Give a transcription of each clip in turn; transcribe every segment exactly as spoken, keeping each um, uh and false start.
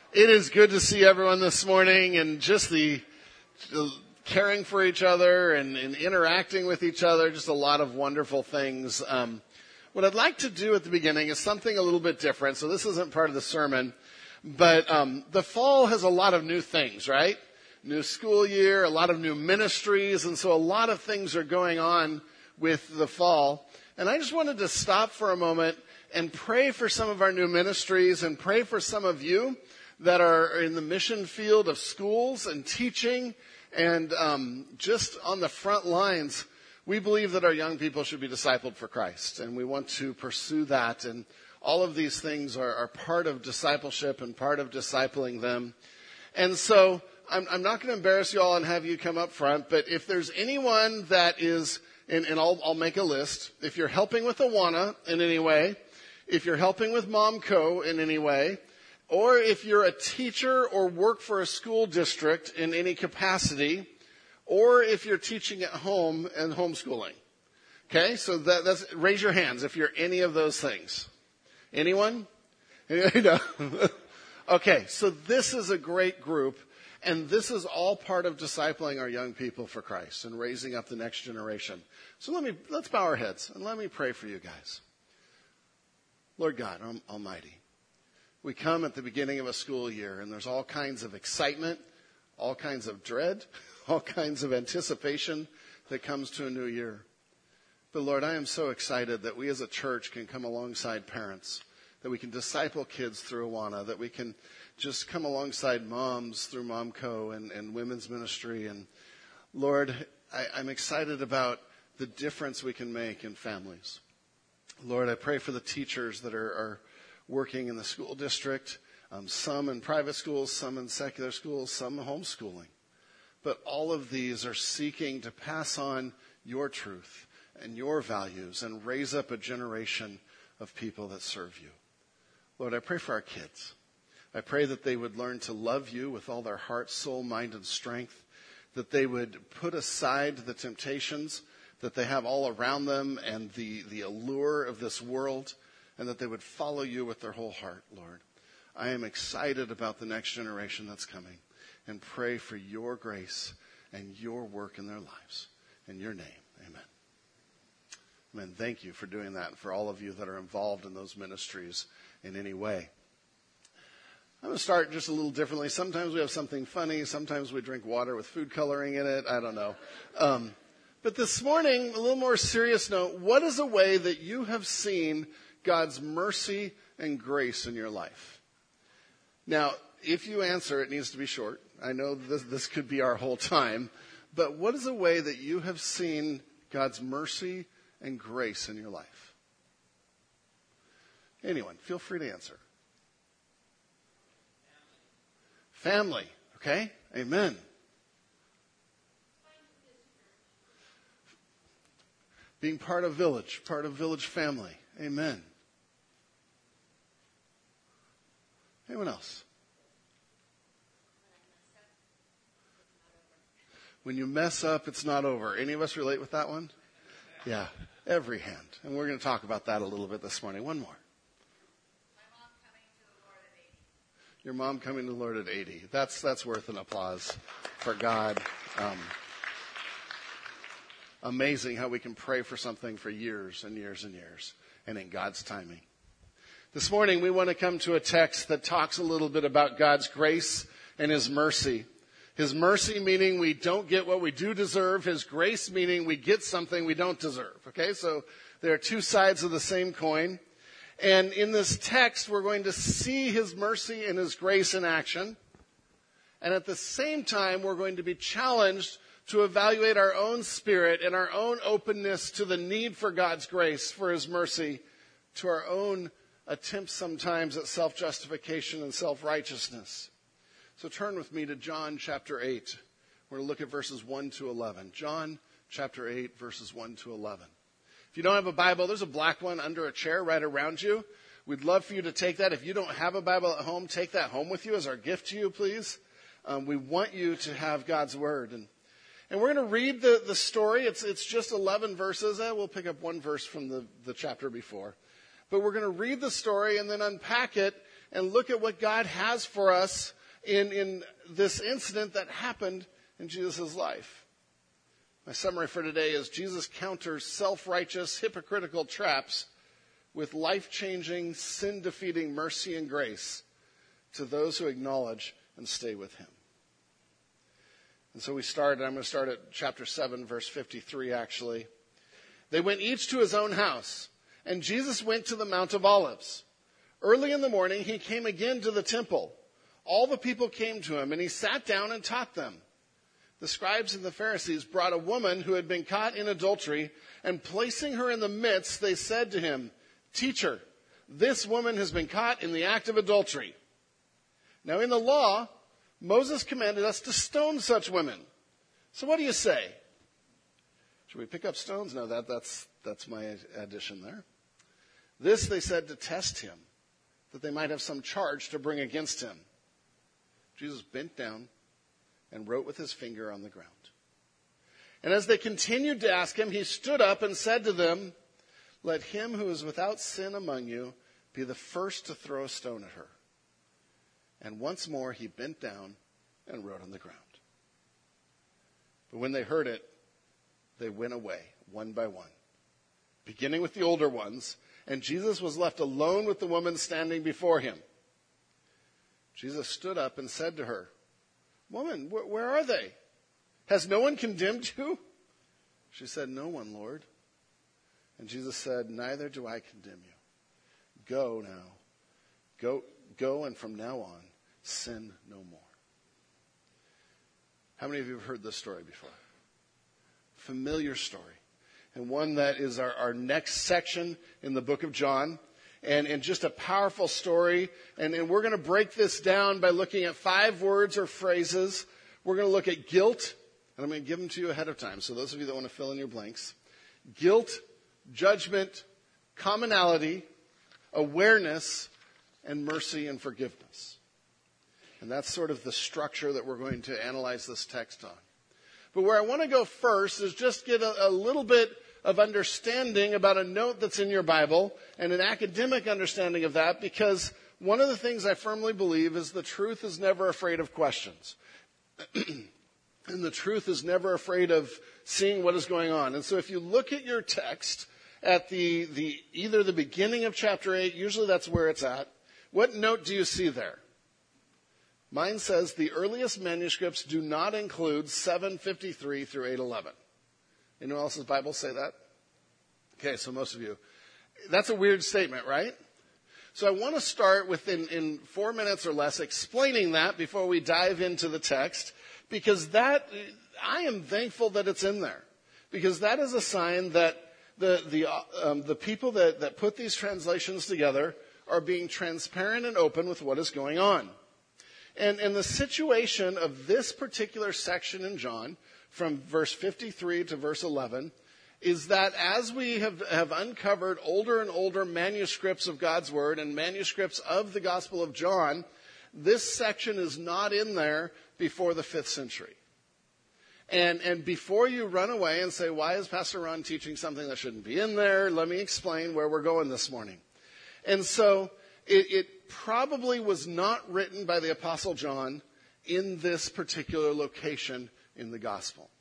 It is good to see everyone this morning, and just the, the caring for each other and, and interacting with each other, just a lot of wonderful things. Um, what I'd like to do at the beginning is something a little bit different, so this isn't part of the sermon, but um, the fall has a lot of new things, right? New school year, a lot of new ministries, and so a lot of things are going on with the fall. And I just wanted to stop for a moment and pray for some of our new ministries and pray for some of you that are in the mission field of schools and teaching and um, just on the front lines. We believe that our young people should be discipled for Christ, and we want to pursue that. And all of these things are, are part of discipleship and part of discipling them. And so I'm, I'm not going to embarrass you all and have you come up front, but if there's anyone that is, and, and I'll, I'll make a list, if you're helping with Awana in any way, if you're helping with MomCo in any way, or if you're a teacher or work for a school district in any capacity, or if you're teaching at home and homeschooling. Okay, so that, that's, raise your hands if you're any of those things. Anyone? No. Okay, so this is a great group, and this is all part of discipling our young people for Christ and raising up the next generation. So let me, let's bow our heads and let me pray for you guys. Lord God Almighty, we come at the beginning of a school year, and there's all kinds of excitement, all kinds of dread, all kinds of anticipation that comes to a new year. But Lord, I am so excited that we as a church can come alongside parents, that we can disciple kids through Awana, that we can just come alongside moms through MomCo and, and women's ministry. And Lord, I, I'm excited about the difference we can make in families. Lord, I pray for the teachers that are, are working in the school district, um, some in private schools, some in secular schools, some homeschooling. But all of these are seeking to pass on your truth and your values and raise up a generation of people that serve you. Lord, I pray for our kids. I pray that they would learn to love you with all their heart, soul, mind, and strength, that they would put aside the temptations that they have all around them and the, the allure of this world, and that they would follow you with their whole heart, Lord. I am excited about the next generation that's coming, and pray for your grace and your work in their lives. In your name, amen. Amen. Thank you for doing that, and for all of you that are involved in those ministries in any way. I'm going to start just a little differently. Sometimes we have something funny. Sometimes we drink water with food coloring in it. I don't know. Um, but this morning, a little more serious note, what is a way that you have seen God's mercy and grace in your life? Now, if you answer, it needs to be short. I know this, this could be our whole time. But what is a way that you have seen God's mercy and grace in your life? Anyone, feel free to answer. Family, okay? Amen. Being part of village, part of village family. Amen. Anyone else? When you mess up, it's not over. Any of us relate with that one? Yeah, every hand. And we're going to talk about that a little bit this morning. One more. Your mom coming to the Lord at eighty. That's that's worth an applause for God. Um, amazing how we can pray for something for years and years and years, and in God's timing. This morning we want to come to a text that talks a little bit about God's grace and His mercy. His mercy meaning we don't get what we do deserve. His grace meaning we get something we don't deserve. Okay, so there are two sides of the same coin. And in this text, we're going to see His mercy and His grace in action. And at the same time, we're going to be challenged to evaluate our own spirit and our own openness to the need for God's grace, for His mercy, to our own attempts sometimes at self-justification and self-righteousness. So turn with me to John chapter eight. We're going to look at verses one to eleven. John chapter eight, verses one to eleven. If you don't have a Bible, there's a black one under a chair right around you. We'd love for you to take that. If you don't have a Bible at home, take that home with you as our gift to you, please. Um, we want you to have God's Word. And, and we're going to read the, the story. It's, it's just eleven verses. Eh, we'll pick up one verse from the, the chapter before. But we're going to read the story and then unpack it and look at what God has for us in, in this incident that happened in Jesus' life. My summary for today is Jesus counters self-righteous, hypocritical traps with life-changing, sin-defeating mercy and grace to those who acknowledge and stay with him. And so we start, and I'm going to start at chapter seven, verse fifty-three, actually. They went each to his own house, and Jesus went to the Mount of Olives. Early in the morning, he came again to the temple. All the people came to him, and he sat down and taught them. The scribes and the Pharisees brought a woman who had been caught in adultery, and placing her in the midst, they said to him, "Teacher, this woman has been caught in the act of adultery. Now in the law, Moses commanded us to stone such women. So what do you say?" Should we pick up stones? No, that, that's, that's my addition there. This they said to test him, that they might have some charge to bring against him. Jesus bent down and wrote with his finger on the ground. And as they continued to ask him, he stood up and said to them, "Let him who is without sin among you be the first to throw a stone at her." And once more he bent down and wrote on the ground. But when they heard it, they went away one by one, beginning with the older ones, and Jesus was left alone with the woman standing before him. Jesus stood up and said to her, "Woman, wh- where are they? Has no one condemned you?" She said, "No one, Lord." And Jesus said, "Neither do I condemn you. Go now. Go, go and from now on, sin no more." How many of you have heard this story before? Familiar story. And one that is our, our next section in the book of John. And, and just a powerful story. And, and we're going to break this down by looking at five words or phrases. We're going to look at guilt. And I'm going to give them to you ahead of time. So those of you that want to fill in your blanks. Guilt, judgment, commonality, awareness, and mercy and forgiveness. And that's sort of the structure that we're going to analyze this text on. But where I want to go first is just get a, a little bit of understanding about a note that's in your Bible and an academic understanding of that, because one of the things I firmly believe is the truth is never afraid of questions. And the truth is never afraid of seeing what is going on. And so if you look at your text at the, the either the beginning of chapter eight, usually that's where it's at, what note do you see there? Mine says the earliest manuscripts do not include seven fifty-three through eight eleven. Anyone else's Bible say that? Okay, so most of you. That's a weird statement, right? So I want to start within in four minutes or less explaining that before we dive into the text, because that, I am thankful that it's in there, because that is a sign that the the um, the people that, that put these translations together are being transparent and open with what is going on. And, and the situation of this particular section in John, from verse fifty-three to verse eleven, is that as we have, have uncovered older and older manuscripts of God's Word and manuscripts of the Gospel of John, this section is not in there before the fifth century. And, and before you run away and say, "Why is Pastor Ron teaching something that shouldn't be in there?" let me explain where we're going this morning. And so it, it probably was not written by the Apostle John in this particular location in the Gospel.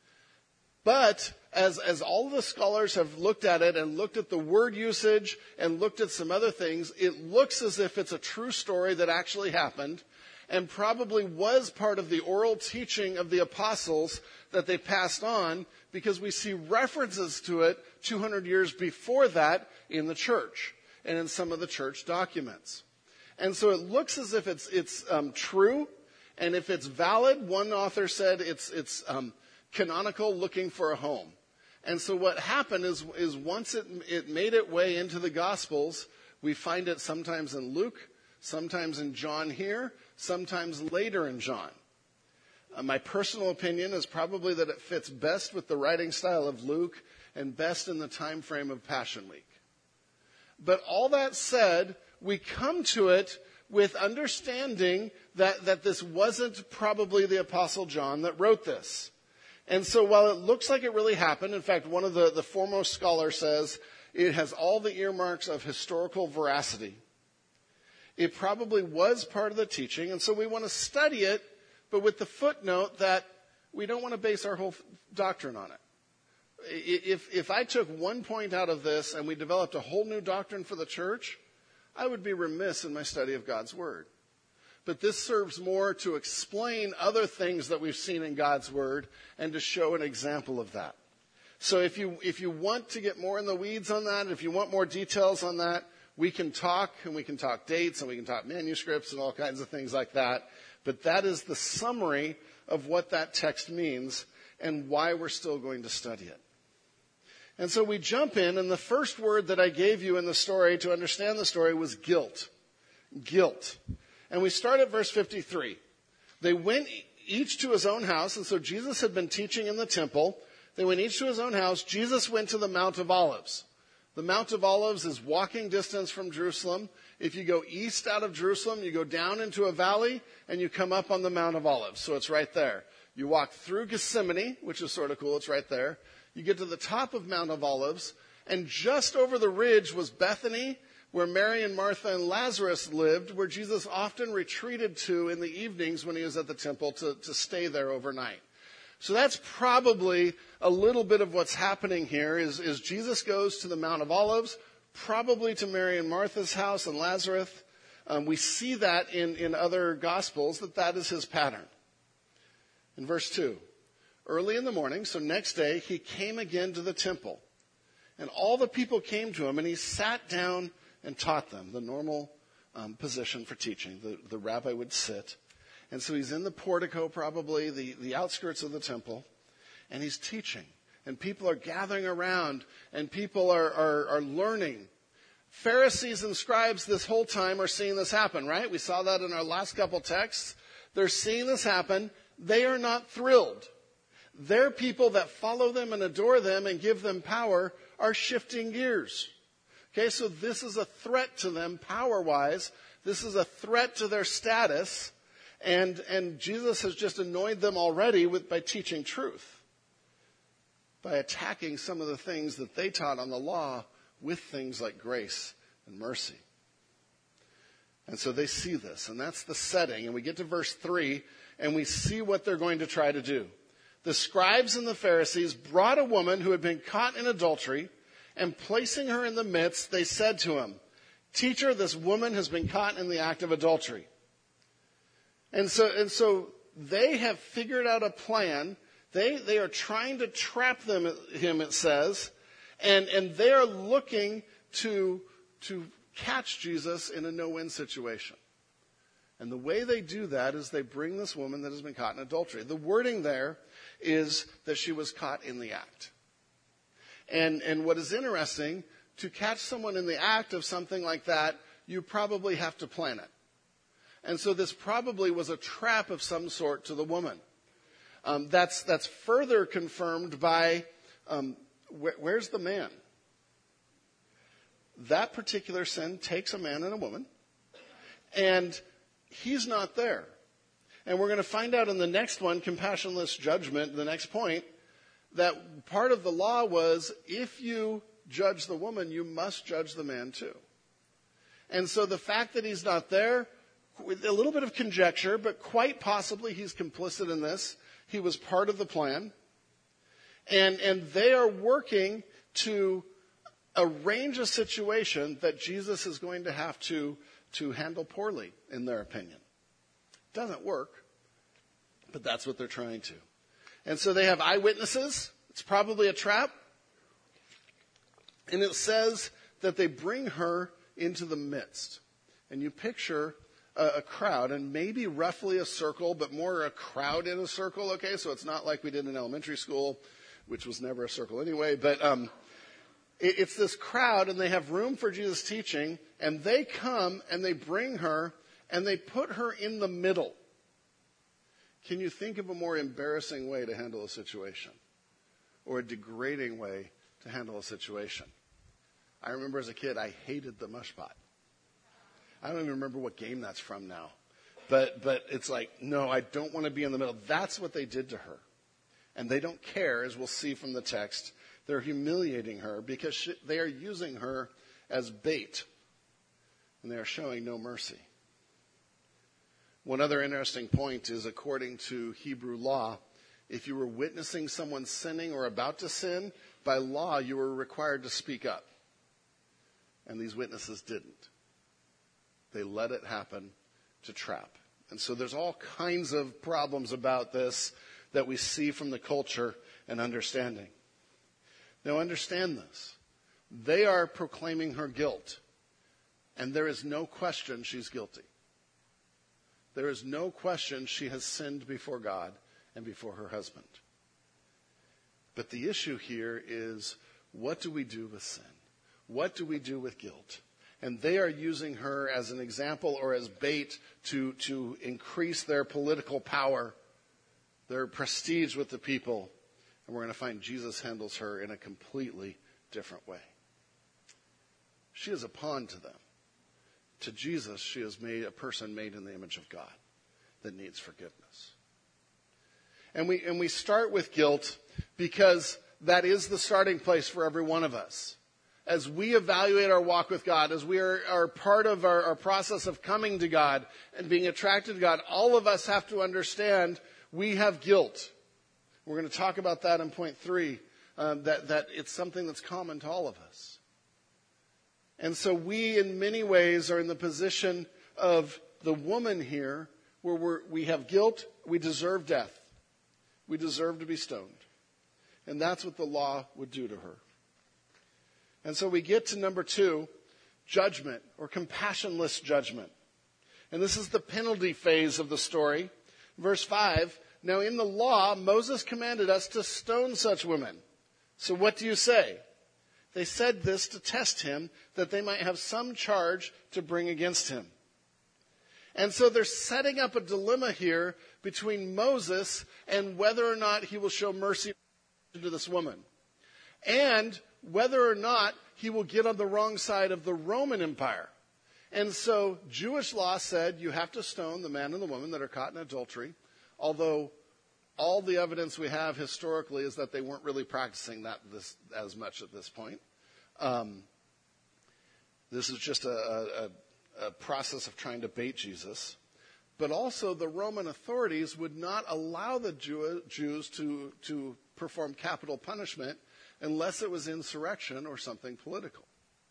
But as, as all of the scholars have looked at it and looked at the word usage and looked at some other things, it looks as if it's a true story that actually happened and probably was part of the oral teaching of the apostles that they passed on, because we see references to it two hundred years before that in the church and in some of the church documents. And so it looks as if it's, it's um, true, and if it's valid, one author said it's, it's um, canonical, looking for a home. And so what happened is, is once it, it made its way into the Gospels, we find it sometimes in Luke, sometimes in John here, sometimes later in John. Uh, my personal opinion is probably that it fits best with the writing style of Luke and best in the time frame of Passion Week. But all that said, we come to it with understanding that, that this wasn't probably the Apostle John that wrote this. And so while it looks like it really happened, in fact, one of the, the foremost scholars says it has all the earmarks of historical veracity. It probably was part of the teaching, and so we want to study it, but with the footnote that we don't want to base our whole doctrine on it. If, if I took one point out of this and we developed a whole new doctrine for the church, I would be remiss in my study of God's Word. But this serves more to explain other things that we've seen in God's Word and to show an example of that. So if you, if you want to get more in the weeds on that, if you want more details on that, we can talk, and we can talk dates, and we can talk manuscripts and all kinds of things like that. But that is the summary of what that text means and why we're still going to study it. And so we jump in, and the first word that I gave you in the story to understand the story was guilt. Guilt. And we start at verse fifty-three. They went each to his own house, and so Jesus had been teaching in the temple. They went each to his own house. Jesus went to the Mount of Olives. The Mount of Olives is walking distance from Jerusalem. If you go east out of Jerusalem, you go down into a valley, and you come up on the Mount of Olives. So it's right there. You walk through Gethsemane, which is sort of cool. It's right there. You get to the top of Mount of Olives, and just over the ridge was Bethany, where Mary and Martha and Lazarus lived, where Jesus often retreated to in the evenings when he was at the temple to, to stay there overnight. So that's probably a little bit of what's happening here is, is Jesus goes to the Mount of Olives, probably to Mary and Martha's house and Lazarus. Um, we see that in, in other Gospels, that that is his pattern. In verse two, early in the morning, so next day, he came again to the temple. And all the people came to him, and he sat down and taught them, the normal um, position for teaching. The, the rabbi would sit. And so he's in the portico, probably, the, the outskirts of the temple, and he's teaching. And people are gathering around, and people are, are, are learning. Pharisees and scribes this whole time are seeing this happen, right? We saw that in our last couple texts. They're seeing this happen. They are not thrilled. Their people that follow them and adore them and give them power are shifting gears. Okay, so this is a threat to them power-wise. This is a threat to their status. And, and Jesus has just annoyed them already with, by teaching truth, by attacking some of the things that they taught on the law with things like grace and mercy. And so they see this, and that's the setting. And we get to verse three, and we see what they're going to try to do. The scribes and the Pharisees brought a woman who had been caught in adultery, and placing her in the midst, they said to him, "Teacher, this woman has been caught in the act of adultery." And so, and so they have figured out a plan. They, they are trying to trap them, him, it says, and, and they are looking to, to catch Jesus in a no-win situation. And the way they do that is they bring this woman that has been caught in adultery. The wording there is that she was caught in the act. And, and what is interesting, to catch someone in the act of something like that, you probably have to plan it. And so this probably was a trap of some sort to the woman. Um, that's, that's further confirmed by, um, where, where's the man? That particular sin takes a man and a woman, and he's not there. And we're going to find out in the next one, compassionless judgment, the next point, that part of the law was if you judge the woman, you must judge the man too. And so the fact that he's not there, with a little bit of conjecture, but quite possibly he's complicit in this. He was part of the plan. And, and they are working to arrange a situation that Jesus is going to have to, to handle poorly, in their opinion. Doesn't work, but that's what they're trying to. And so they have eyewitnesses. It's probably a trap. And it says that they bring her into the midst. And you picture a, a crowd, and maybe roughly a circle, but more a crowd in a circle, okay? So it's not like we did in elementary school, which was never a circle anyway. But um, it, it's this crowd, and they have room for Jesus' teaching, and they come, and they bring her, and they put her in the middle. Can you think of a more embarrassing way to handle a situation? Or a degrading way to handle a situation? I remember as a kid, I hated the mush pot. I don't even remember what game that's from now. But but it's like, no, I don't want to be in the middle. That's what they did to her. And they don't care, as we'll see from the text. They're humiliating her because she, they are using her as bait. And they are showing no mercy. One other interesting point is, according to Hebrew law, if you were witnessing someone sinning or about to sin, by law you were required to speak up. And these witnesses didn't. They let it happen to trap. And so there's all kinds of problems about this that we see from the culture and understanding. Now understand this. They are proclaiming her guilt. And there is no question she's guilty. There is no question she has sinned before God and before her husband. But the issue here is, what do we do with sin? What do we do with guilt? And they are using her as an example or as bait to, to increase their political power, their prestige with the people. And we're going to find Jesus handles her in a completely different way. She is a pawn to them. To Jesus, she is made a person made in the image of God that needs forgiveness. And we, and we start with guilt because that is the starting place for every one of us. As we evaluate our walk with God, as we are, are part of our, our process of coming to God and being attracted to God, all of us have to understand we have guilt. We're going to talk about that in point three, um, that, that it's something that's common to all of us. And so we, in many ways, are in the position of the woman here, where we're, we have guilt, we deserve death. We deserve to be stoned. And that's what the law would do to her. And so we get to number two, judgment, or compassionless judgment. And this is the penalty phase of the story. Verse five, now in the law, Moses commanded us to stone such women. So what do you say? They said this to test him, that they might have some charge to bring against him. And so they're setting up a dilemma here between Moses and whether or not he will show mercy to this woman, and whether or not he will get on the wrong side of the Roman Empire. And so Jewish law said you have to stone the man and the woman that are caught in adultery, although all the evidence we have historically is that they weren't really practicing that this, as much at this point. Um, this is just a, a, a process of trying to bait Jesus. But also the Roman authorities would not allow the Jew, Jews to, to perform capital punishment unless it was insurrection or something political.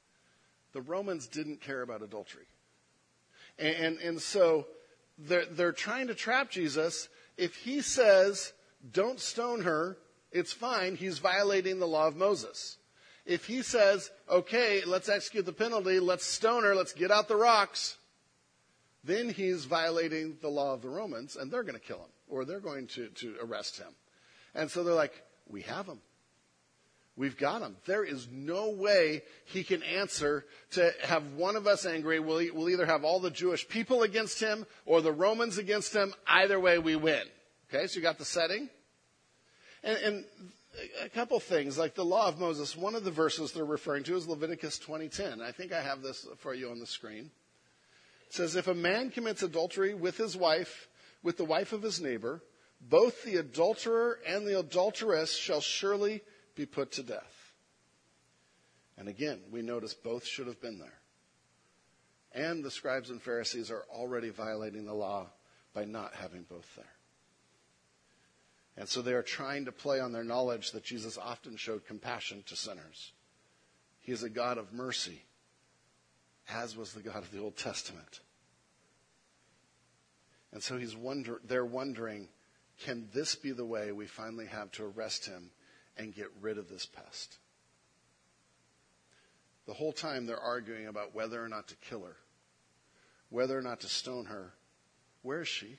The Romans didn't care about adultery. And, and, and so they're, they're trying to trap Jesus. If he says, don't stone her, it's fine. He's violating the law of Moses. If he says, okay, let's execute the penalty, let's stone her, let's get out the rocks, then he's violating the law of the Romans, and they're going to kill him, or they're going to, to arrest him. And so they're like, we have him. We've got him. There is no way he can answer to have one of us angry. We'll, we'll either have all the Jewish people against him or the Romans against him. Either way, we win. Okay, so you got the setting. And, and a couple things, like the law of Moses, one of the verses they're referring to is Leviticus twenty ten. I think I have this for you on the screen. It says, if a man commits adultery with his wife, with the wife of his neighbor, both the adulterer and the adulteress shall surely be put to death. And again, we notice both should have been there. And the scribes and Pharisees are already violating the law by not having both there. And so they are trying to play on their knowledge that Jesus often showed compassion to sinners. He is a God of mercy, as was the God of the Old Testament. And so he's wonder, they're wondering, can this be the way we finally have to arrest him and get rid of this pest? The whole time they're arguing about whether or not to kill her, whether or not to stone her. Where is she?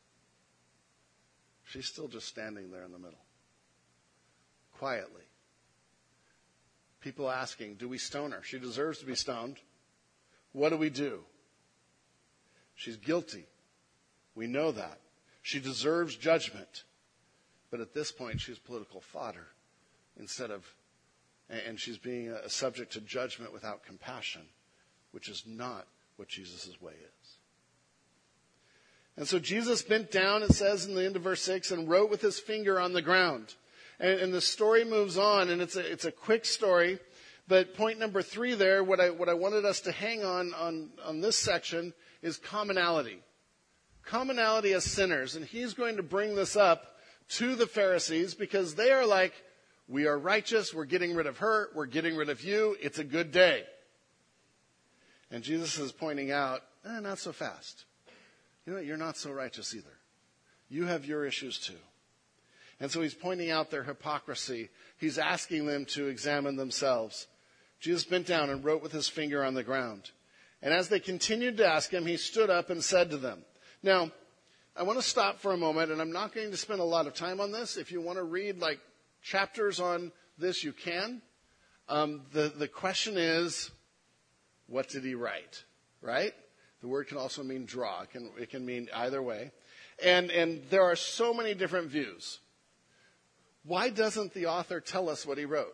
She's still just standing there in the middle, quietly. People asking, do we stone her? She deserves to be stoned. What do we do? She's guilty. We know that. She deserves judgment. But at this point, she's political fodder instead of, and she's being a subject to judgment without compassion, which is not what Jesus' way is. And so Jesus bent down, it says in the end of verse six, and wrote with his finger on the ground. And, and the story moves on, and it's a, it's a quick story. But point number three there, what I, what I wanted us to hang on, on, on this section is commonality. commonality as sinners. And he's going to bring this up to the Pharisees because they are like, we are righteous, we're getting rid of her, we're getting rid of you, it's a good day. And Jesus is pointing out, eh, not so fast. You know what, you're not so righteous either. You have your issues too. And so he's pointing out their hypocrisy. He's asking them to examine themselves. Jesus bent down and wrote with his finger on the ground. And as they continued to ask him, he stood up and said to them. Now, I want to stop for a moment, and I'm not going to spend a lot of time on this. If you want to read like chapters on this, you can. Um, the, the question is, what did he write? Right? The word can also mean draw. It can, it can mean either way. And, and there are so many different views. Why doesn't the author tell us what he wrote?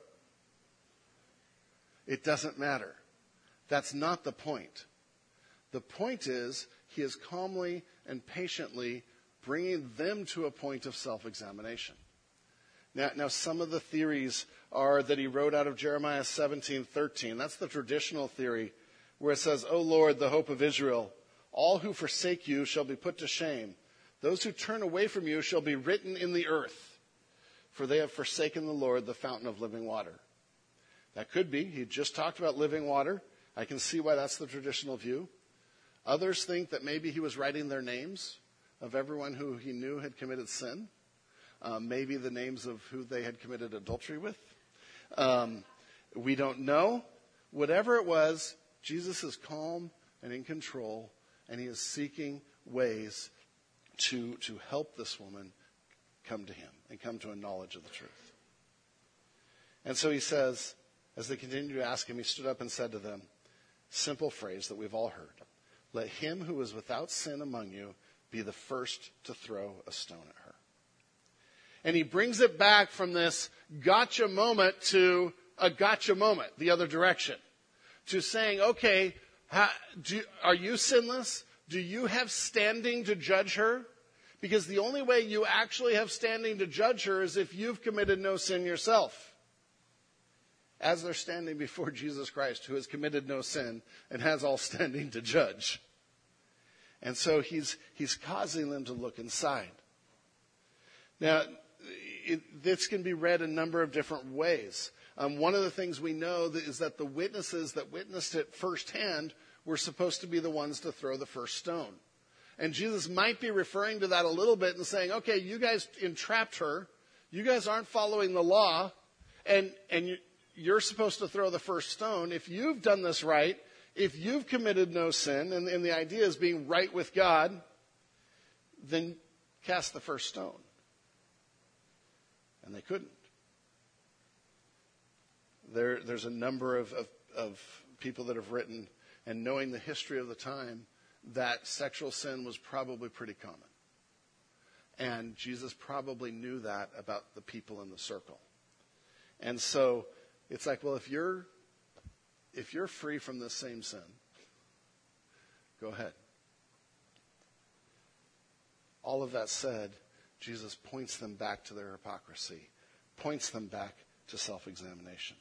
It doesn't matter. That's not the point. The point is, he is calmly and patiently bringing them to a point of self-examination. Now, now, some of the theories are that he wrote out of Jeremiah seventeen thirteen. That's the traditional theory where it says, O Lord, the hope of Israel, all who forsake you shall be put to shame. Those who turn away from you shall be written in the earth, for they have forsaken the Lord, the fountain of living water. That could be. He just talked about living water. I can see why that's the traditional view. Others think that maybe he was writing their names of everyone who he knew had committed sin. Um, maybe the names of who they had committed adultery with. Um, we don't know. Whatever it was, Jesus is calm and in control, and he is seeking ways to, to help this woman come to him and come to a knowledge of the truth. And so he says, as they continued to ask him, he stood up and said to them, simple phrase that we've all heard, let him who is without sin among you be the first to throw a stone at her. And he brings it back from this gotcha moment to a gotcha moment, the other direction, to saying, okay, how, do, are you sinless? Do you have standing to judge her? Because the only way you actually have standing to judge her is if you've committed no sin yourself. As they're standing before Jesus Christ, who has committed no sin and has all standing to judge. And so he's, he's causing them to look inside. Now, it, this can be read a number of different ways. Um, one of the things we know that is that the witnesses that witnessed it firsthand were supposed to be the ones to throw the first stone. And Jesus might be referring to that a little bit and saying, okay, you guys entrapped her. You guys aren't following the law. And, and you, you're supposed to throw the first stone. If you've done this right, if you've committed no sin, and, and the idea is being right with God, then cast the first stone. And they couldn't. There, there's a number of, of, of people that have written, and knowing the history of the time, that sexual sin was probably pretty common. And Jesus probably knew that about the people in the circle. And so it's like, well, if you're if you're free from this same sin, go ahead. All of that said, Jesus points them back to their hypocrisy, points them back to self-examination.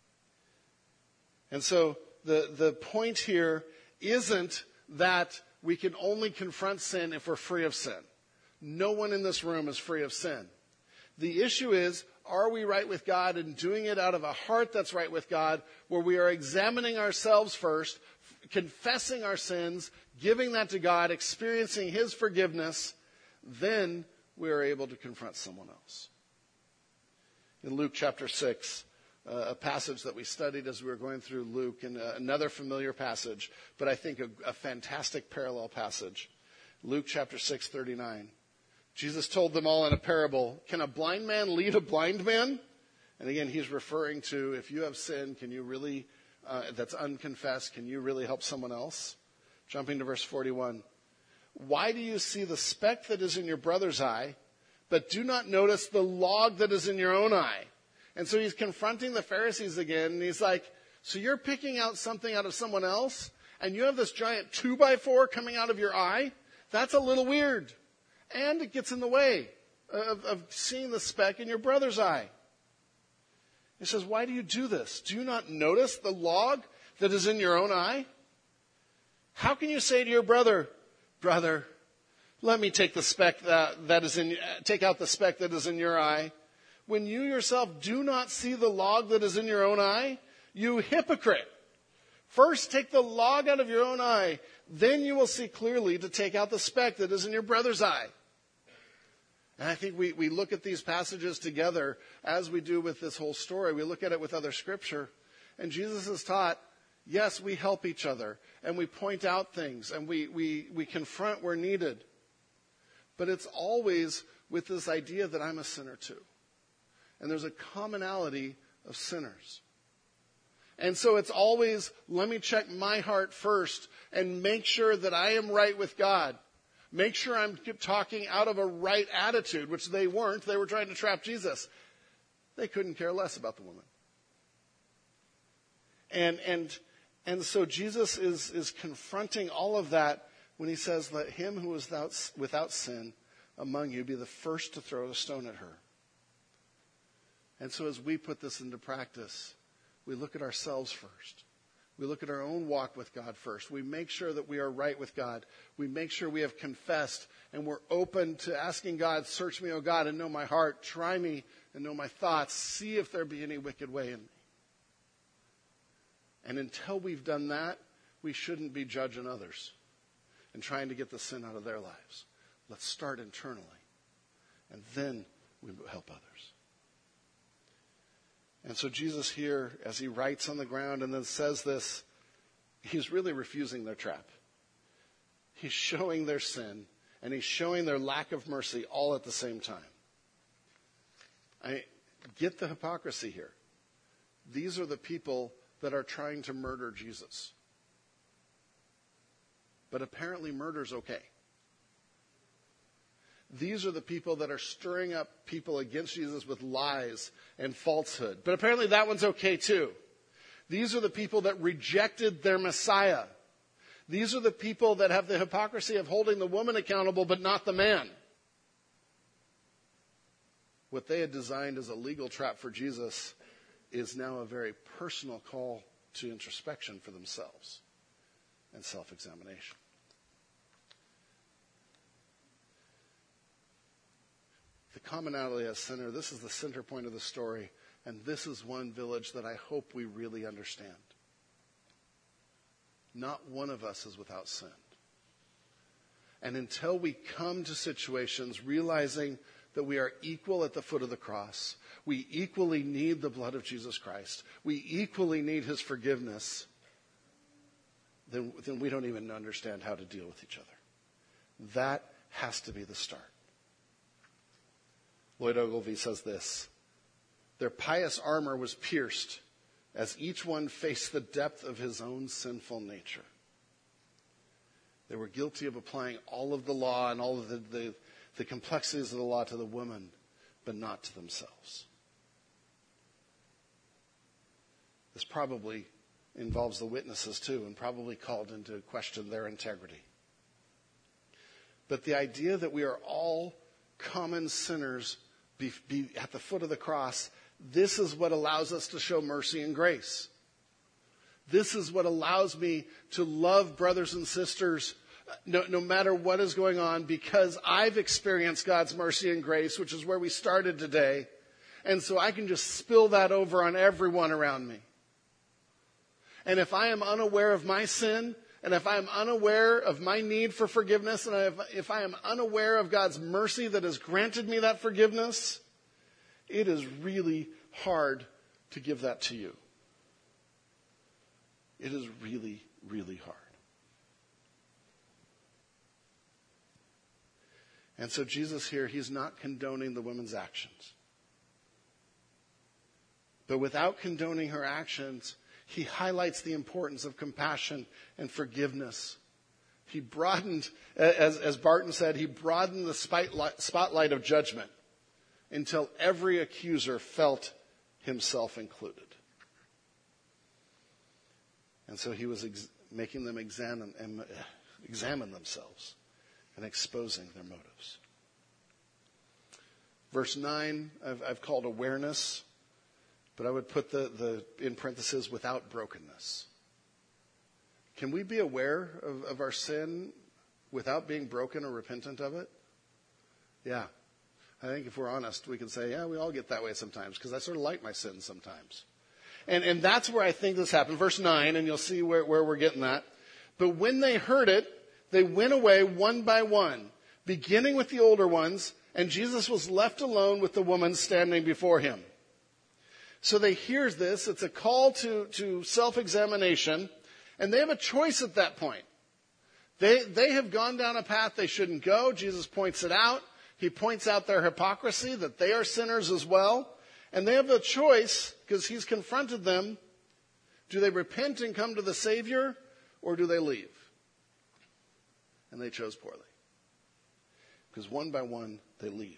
And so the, the point here isn't that we can only confront sin if we're free of sin. No one in this room is free of sin. The issue is, are we right with God and doing it out of a heart that's right with God, where we are examining ourselves first, confessing our sins, giving that to God, experiencing his forgiveness, then we are able to confront someone else. In Luke chapter six, uh, a passage that we studied as we were going through Luke, and uh, another familiar passage, but I think a, a fantastic parallel passage. Luke chapter six, thirty-nine. Jesus told them all in a parable, can a blind man lead a blind man? And again, he's referring to, if you have sin, can you really, uh, that's unconfessed, can you really help someone else? Jumping to verse forty-one. Why do you see the speck that is in your brother's eye, but do not notice the log that is in your own eye? And so he's confronting the Pharisees again, and he's like, so you're picking out something out of someone else, and you have this giant two by four coming out of your eye? That's a little weird. And it gets in the way of, of seeing the speck in your brother's eye. He says, why do you do this? Do you not notice the log that is in your own eye? How can you say to your brother, brother, Let me take the speck that, that is in, take out the speck that is in your eye. When you yourself do not see the log that is in your own eye, you hypocrite. First take the log out of your own eye, then you will see clearly to take out the speck that is in your brother's eye. And I think we, we look at these passages together as we do with this whole story. We look at it with other scripture. And Jesus has taught, yes, we help each other and we point out things and we, we, we confront where needed. But it's always with this idea that I'm a sinner too. And there's a commonality of sinners. And so it's always, let me check my heart first and make sure that I am right with God. Make sure I'm talking out of a right attitude, which they weren't. They were trying to trap Jesus. They couldn't care less about the woman. And, and, and so Jesus is, is confronting all of that when he says, let him who is without, without sin among you be the first to throw a stone at her. And so as we put this into practice, we look at ourselves first. We look at our own walk with God first. We make sure that we are right with God. We make sure we have confessed and we're open to asking God, search me, O God, and know my heart. Try me and know my thoughts. See if there be any wicked way in me. And until we've done that, we shouldn't be judging others and trying to get the sin out of their lives. Let's start internally, and then we help others. And so Jesus here, as he writes on the ground and then says this, he's really refusing their trap. He's showing their sin, and he's showing their lack of mercy all at the same time. I get the hypocrisy here. These are the people that are trying to murder Jesus. But apparently murder's okay. These are the people that are stirring up people against Jesus with lies and falsehood. But apparently that one's okay too. These are the people that rejected their Messiah. These are the people that have the hypocrisy of holding the woman accountable but not the man. What they had designed as a legal trap for Jesus is now a very personal call to introspection for themselves and self-examination. The commonality as sinner, this is the center point of the story, and this is one village that I hope we really understand. Not one of us is without sin. And until we come to situations realizing that we are equal at the foot of the cross, we equally need the blood of Jesus Christ, we equally need his forgiveness, then, then we don't even understand how to deal with each other. That has to be the start. Lloyd Ogilvie says this, their pious armor was pierced as each one faced the depth of his own sinful nature. They were guilty of applying all of the law and all of the, the, the complexities of the law to the woman, but not to themselves. This probably involves the witnesses too, and probably called into question their integrity. But the idea that we are all common sinners be, be at the foot of the cross, this is what allows us to show mercy and grace. This is what allows me to love brothers and sisters no, no matter what is going on, because I've experienced God's mercy and grace, which is where we started today. And so I can just spill that over on everyone around me. And if I am unaware of my sin, and if I am unaware of my need for forgiveness, and if, if I am unaware of God's mercy that has granted me that forgiveness, it is really hard to give that to you. It is really, really hard. And so Jesus here, he's not condoning the woman's actions. But without condoning her actions, he highlights the importance of compassion and forgiveness. He broadened, as, as Barton said, he broadened the spotlight, spotlight of judgment until every accuser felt himself included. And so he was ex- making them examine, um, examine themselves and exposing their motives. Verse nine, I've, I've called awareness, but I would put the, the in parentheses, without brokenness. Can we be aware of, of our sin without being broken or repentant of it? Yeah. I think if we're honest, we can say, yeah, we all get that way sometimes, because I sort of like my sins sometimes. And and that's where I think this happened. Verse nine, and you'll see where, where we're getting that. But when they heard it, they went away one by one, beginning with the older ones, and Jesus was left alone with the woman standing before him. So they hear this. It's a call to, to self-examination, and they have a choice at that point. They, they have gone down a path they shouldn't go. Jesus points it out. He points out their hypocrisy, that they are sinners as well. And they have a choice, because he's confronted them. Do they repent and come to the Savior, or do they leave? And they chose poorly. Because one by one, they leave.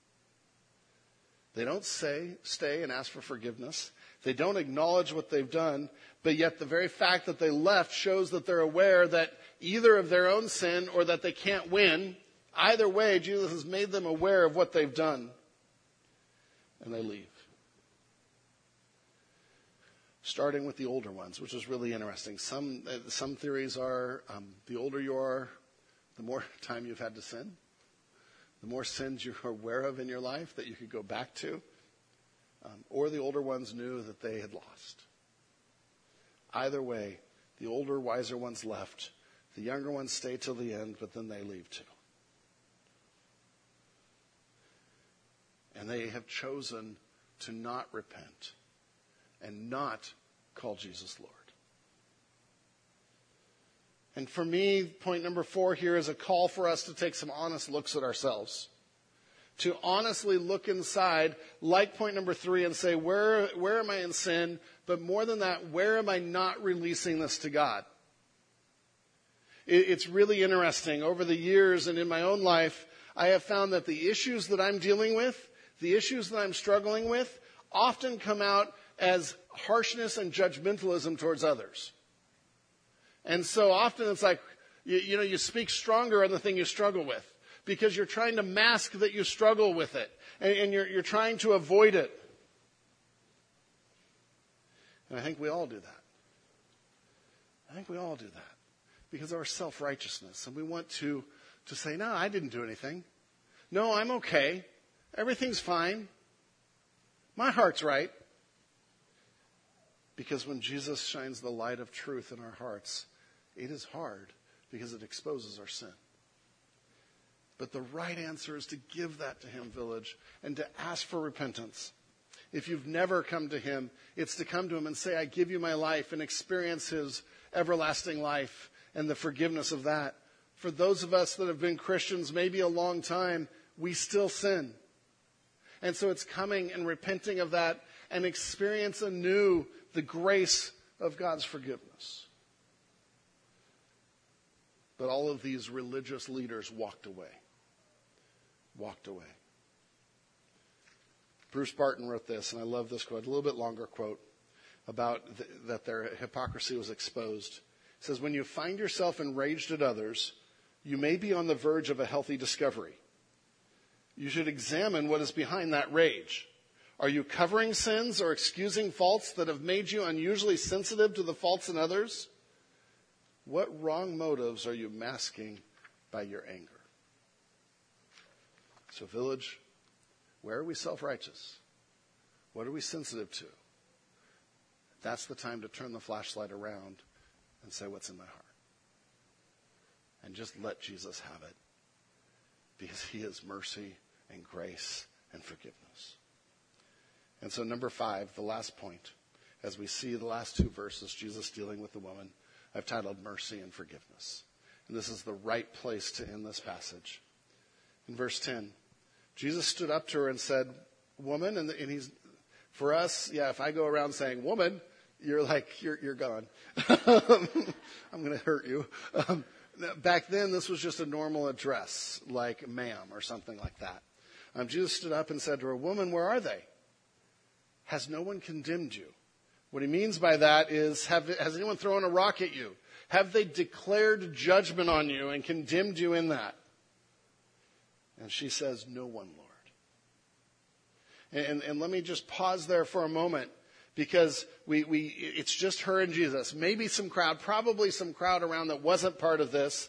They don't say, stay and ask for forgiveness. They don't acknowledge what they've done, but yet the very fact that they left shows that they're aware that either of their own sin or that they can't win. Either way, Jesus has made them aware of what they've done. And they leave. Starting with the older ones, which is really interesting. Some, uh, some theories are um, the older you are, the more time you've had to sin. The more sins you're aware of in your life that you could go back to. Um, or the older ones knew that they had lost. Either way, the older, wiser ones left. The younger ones stay till the end, but then they leave too. And they have chosen to not repent and not call Jesus Lord. And for me, point number four here is a call for us to take some honest looks at ourselves. To honestly look inside, like point number three, and say, where, where am I in sin? But more than that, where am I not releasing this to God? It, it's really interesting. Over the years and in my own life, I have found that the issues that I'm dealing with, the issues that I'm struggling with, often come out as harshness and judgmentalism towards others. And so often it's like, you, you know, you speak stronger on the thing you struggle with because you're trying to mask that you struggle with it, and, and you're, you're trying to avoid it. And I think we all do that. I think we all do that because of our self-righteousness. And we want to, to say, no, I didn't do anything. No, I'm okay. Everything's fine. My heart's right. Because when Jesus shines the light of truth in our hearts, it is hard because it exposes our sin. But the right answer is to give that to him, Village, and to ask for repentance. If you've never come to him, it's to come to him and say, I give you my life, and experience his everlasting life and the forgiveness of that. For those of us that have been Christians maybe a long time, we still sin. And so it's coming and repenting of that and experience anew the grace of God's forgiveness. But all of these religious leaders walked away. Walked away. Bruce Barton wrote this, and I love this quote, a little bit longer quote, about th- that their hypocrisy was exposed. It says, when you find yourself enraged at others, you may be on the verge of a healthy discovery. You should examine what is behind that rage. Are you covering sins or excusing faults that have made you unusually sensitive to the faults in others? What wrong motives are you masking by your anger? So, Village, where are we self-righteous? What are we sensitive to? That's the time to turn the flashlight around and say, what's in my heart? And just let Jesus have it. Because he is mercy and grace and forgiveness. And so number five, the last point, as we see the last two verses, Jesus dealing with the woman, I've titled Mercy and Forgiveness. And this is the right place to end this passage. In verse ten, Jesus stood up to her and said, woman, and, and he's, for us, yeah, if I go around saying, woman, you're like, you're, you're gone. I'm going to hurt you. Um, back then, this was just a normal address, like ma'am or something like that. Um, Jesus stood up and said to her, woman, where are they? Has no one condemned you? What he means by that is, have, has anyone thrown a rock at you? Have they declared judgment on you and condemned you in that? And she says, no one, Lord. And, and, and let me just pause there for a moment, because we, we, it's just her and Jesus. Maybe some crowd, probably some crowd around that wasn't part of this.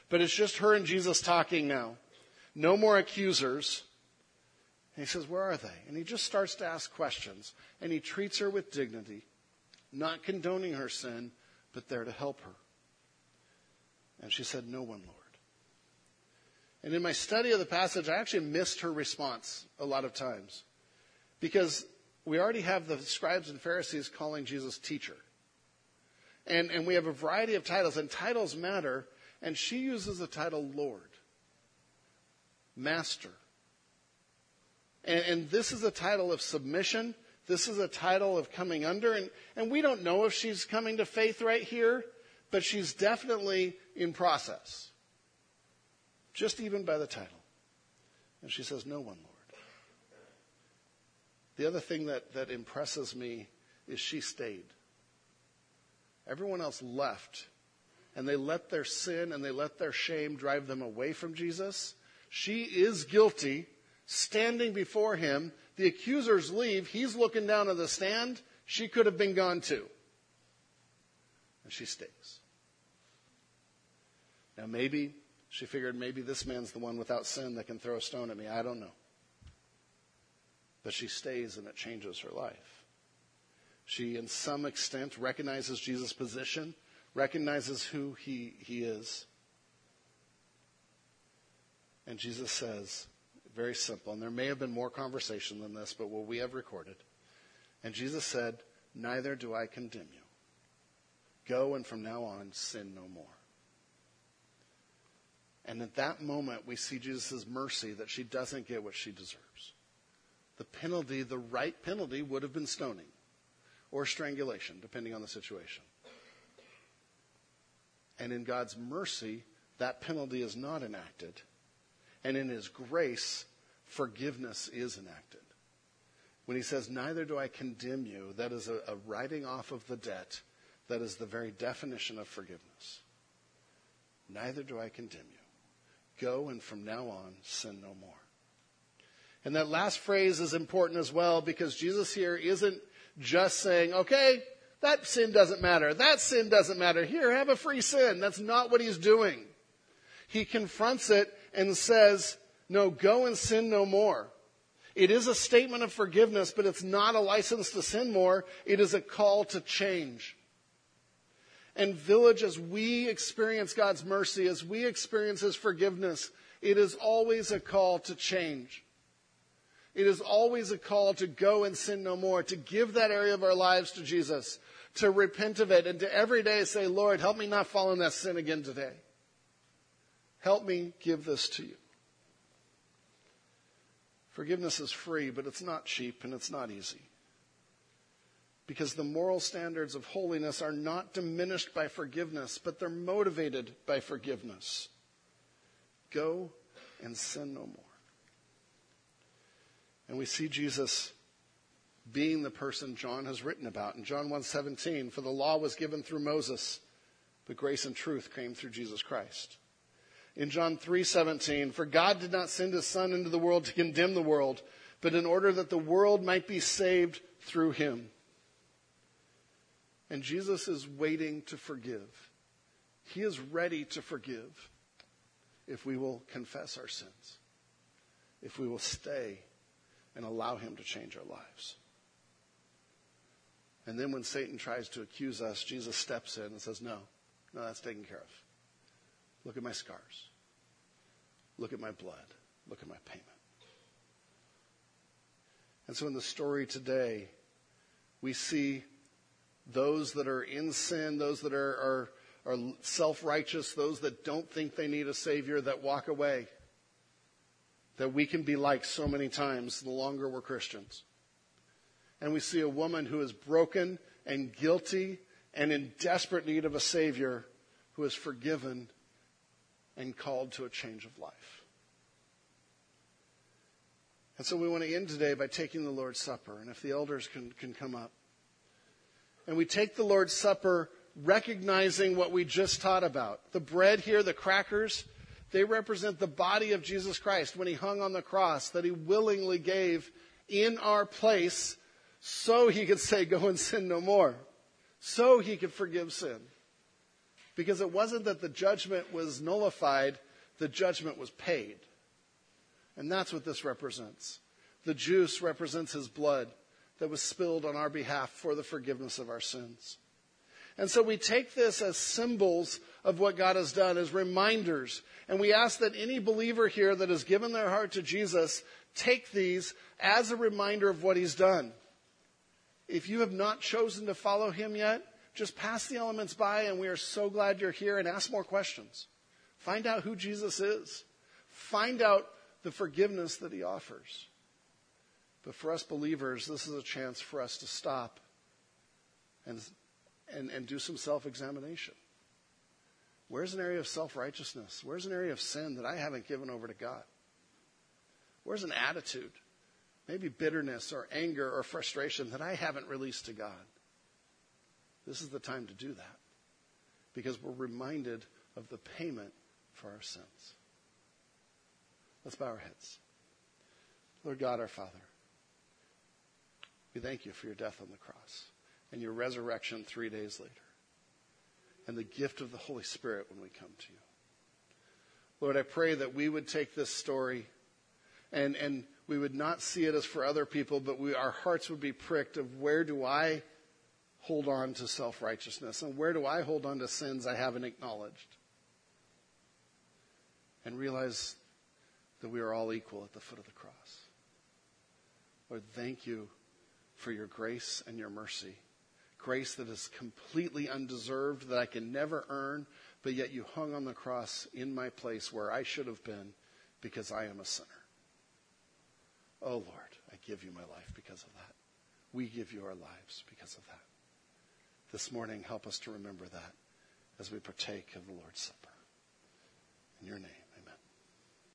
But it's just her and Jesus talking now. No more accusers. And he says, where are they? And he just starts to ask questions. And he treats her with dignity, not condoning her sin, but there to help her. And she said, no one, Lord. And in my study of the passage, I actually missed her response a lot of times. Because we already have the scribes and Pharisees calling Jesus teacher. And, and we have a variety of titles, and titles matter. And she uses the title Lord, Master. And, and this is a title of submission. This is a title of coming under. And, and we don't know if she's coming to faith right here, but she's definitely in process. Just even by the title. And she says, no one, Lord. The other thing that, that impresses me is she stayed. Everyone else left. And they let their sin and they let their shame drive them away from Jesus. She is guilty, standing before him. The accusers leave. He's looking down at the stand. She could have been gone too. And she stays. Now maybe she figured maybe this man's the one without sin that can throw a stone at me. I don't know. But she stays and it changes her life. She, in some extent, recognizes Jesus' position, recognizes who he, he is. And Jesus says, very simple, and there may have been more conversation than this, but what we have recorded. And Jesus said, neither do I condemn you. Go and from now on, sin no more. And at that moment, we see Jesus' mercy that she doesn't get what she deserves. The penalty, the right penalty, would have been stoning or strangulation, depending on the situation. And in God's mercy, that penalty is not enacted. And in his grace, forgiveness is enacted. When he says, neither do I condemn you, that is a, a writing off of the debt. That is the very definition of forgiveness. Neither do I condemn you. Go and from now on, sin no more. And that last phrase is important as well because Jesus here isn't just saying, okay, that sin doesn't matter. That sin doesn't matter. Here, have a free sin. That's not what he's doing. He confronts it and says, no, go and sin no more. It is a statement of forgiveness, but it's not a license to sin more. It is a call to change. And Village, as we experience God's mercy, as we experience his forgiveness, it is always a call to change. It is always a call to go and sin no more, to give that area of our lives to Jesus, to repent of it, and to every day say, Lord, help me not fall in that sin again today. Help me give this to you. Forgiveness is free, but it's not cheap and it's not easy. Because the moral standards of holiness are not diminished by forgiveness, but they're motivated by forgiveness. Go and sin no more. And we see Jesus being the person John has written about. In John one seventeen, for the law was given through Moses, but grace and truth came through Jesus Christ. In John three seventeen, for God did not send his Son into the world to condemn the world, but in order that the world might be saved through him. And Jesus is waiting to forgive. He is ready to forgive if we will confess our sins, if we will stay and allow him to change our lives. And then when Satan tries to accuse us, Jesus steps in and says, no, no, that's taken care of. Look at my scars. Look at my blood. Look at my payment. And so in the story today, we see those that are in sin, those that are, are, are self-righteous, those that don't think they need a Savior, that walk away. That we can be like so many times the longer we're Christians. And we see a woman who is broken and guilty and in desperate need of a Savior who is forgiven and called to a change of life. And so we want to end today by taking the Lord's Supper. And if the elders can, can come up. And we take the Lord's Supper recognizing what we just taught about. The bread here, the crackers, they represent the body of Jesus Christ when he hung on the cross, that he willingly gave in our place so he could say, go and sin no more. So he could forgive sin. Because it wasn't that the judgment was nullified, the judgment was paid. And that's what this represents. The juice represents his blood that was spilled on our behalf for the forgiveness of our sins. And so we take this as symbols of what God has done, as reminders. And we ask that any believer here that has given their heart to Jesus take these as a reminder of what he's done. If you have not chosen to follow him yet, just pass the elements by, and we are so glad you're here, and ask more questions. Find out who Jesus is. Find out the forgiveness that he offers. But for us believers, this is a chance for us to stop and, and, and do some self-examination. Where's an area of self-righteousness? Where's an area of sin that I haven't given over to God? Where's an attitude, maybe bitterness or anger or frustration that I haven't released to God? This is the time to do that, because we're reminded of the payment for our sins. Let's bow our heads. Lord God, our Father, we thank you for your death on the cross and your resurrection three days later, and the gift of the Holy Spirit when we come to you. Lord, I pray that we would take this story and, and we would not see it as for other people, but we, our hearts would be pricked of, where do I hold on to self-righteousness, and where do I hold on to sins I haven't acknowledged? And realize that we are all equal at the foot of the cross. Lord, thank you for your grace and your mercy. Grace that is completely undeserved, that I can never earn, but yet you hung on the cross in my place where I should have been, because I am a sinner. Oh Lord, I give you my life because of that. We give you our lives because of that. This morning, help us to remember that as we partake of the Lord's Supper. In your name.